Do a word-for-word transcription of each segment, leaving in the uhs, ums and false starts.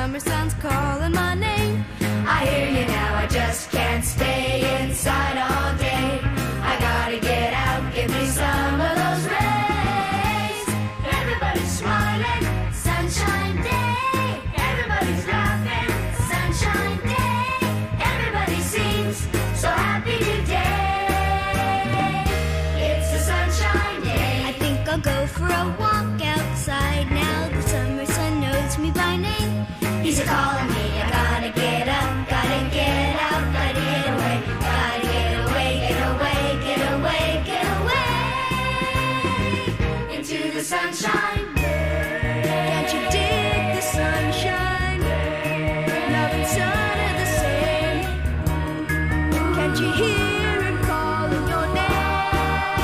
summer sun's calling my name. I hear you now, I just can't stay inside all day. I gotta get out, give me some of those rays. Everybody's smiling, sunshine day. Everybody's laughing, sunshine day. Everybody seems so happy today. It's a sunshine day. I think I'll go for a walk outside now. The summer sun knows me by name. He's a-calling me, I gotta get up, gotta get out, gotta get away, gotta get away, get away, get away, get away into the sunshine. Can't you dig the sunshine? Love and sun are the same. Can't you hear him calling your name?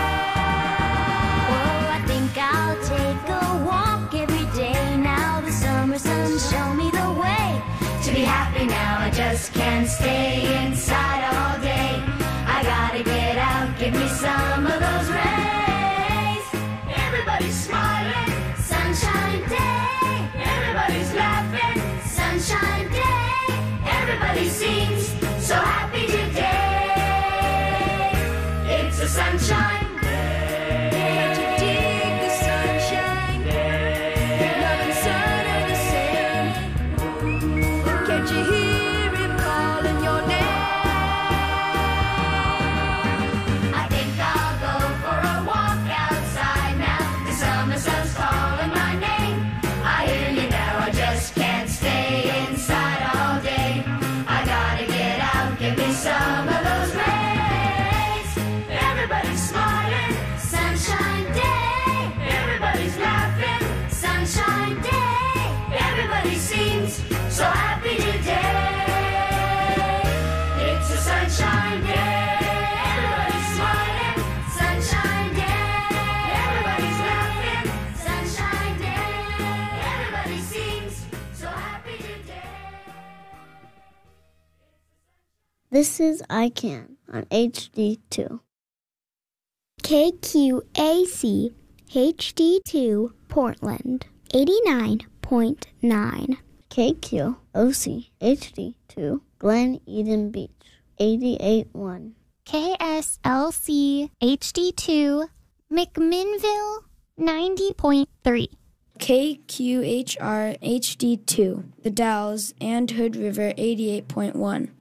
Oh, I think I'll take a walk every day now. The summer sun show me the way to be happy now. I just can't stay inside all day. I gotta get out, give me some of those rays. Everybody's smiling, sunshine day. Everybody's laughing, sunshine day. Everybody seems so happy today. It's a sunshine day. Can't you dig the sunshine? Love and sun are the same. Can't you hear him calling your name? I think I'll go for a walk outside now. The summer sun's calling my name. I hear you now, I just can't stay inside all day. I gotta get out, give me some of those rays. Everybody's smiling, sunshine day. Everybody's laughing, sunshine day. Everybody seems so happy today. It's a sunshine day. Everybody's smiling, sunshine day. Everybody's laughing, sunshine day. Everybody seems so happy today. This is I Can on H D two. K Q A C H D two Portland eighty-nine point nine. K Q O C H D two Glen Eden Beach eighty-eight point one. K S L C H D two McMinnville ninety point three. K Q H R H D two The Dalles and Hood River eighty-eight point one.